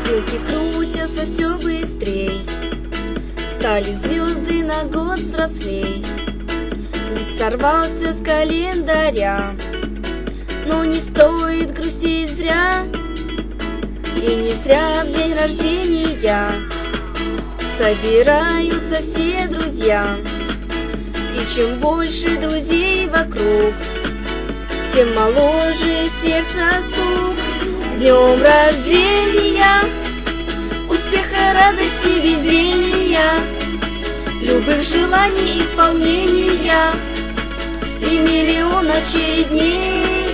Стрелки крутятся все быстрей, стали звезды на год взрослей. Лист сорвался с календаря, но не стоит грустить зря. И не зря в день рождения собираются все друзья. И чем больше друзей вокруг, тем моложе сердце стук. С днем рождения, успеха, радости, везения, любых желаний исполнения и миллион ночей и дней.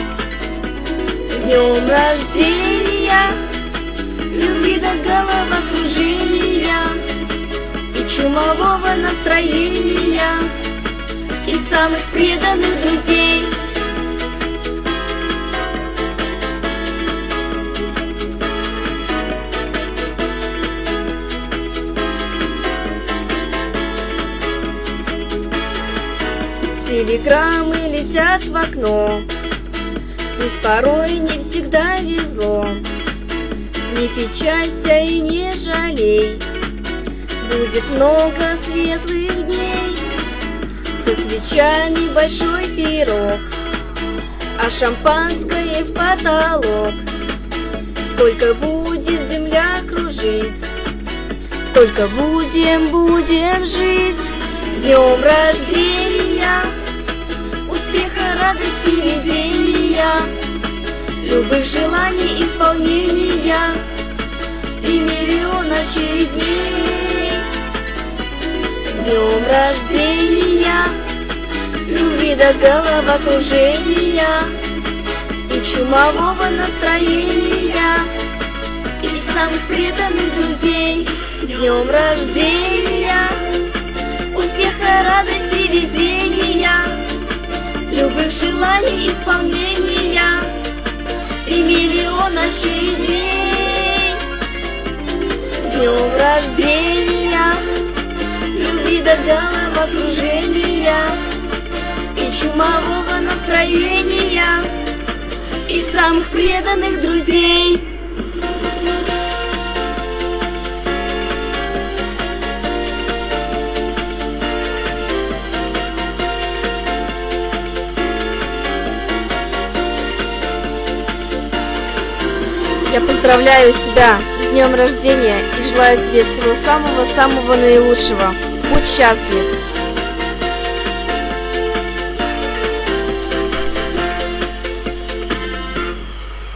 С днем рождения, любви до головокружения и чумового настроения и самых преданных друзей. Телеграммы летят в окно, пусть порой не всегда везло. Не печалься и не жалей, будет много светлых дней. Со свечами большой пирог, а шампанское в потолок. Сколько будет земля кружить, столько будем жить. С днем рождения, успеха, радости, везения, любых желаний исполнения и миллион ночей и дней. С днем рождения, любви до головокружения и чумового настроения и самых преданных друзей. С днем рождения, успеха, радости, везения, любых желаний исполнения и миллион ночей и дней. С днем рождения, любви до головокружения и чумового настроения и самых преданных друзей. Я поздравляю тебя с днем рождения и желаю тебе всего самого-самого наилучшего. Будь счастлив!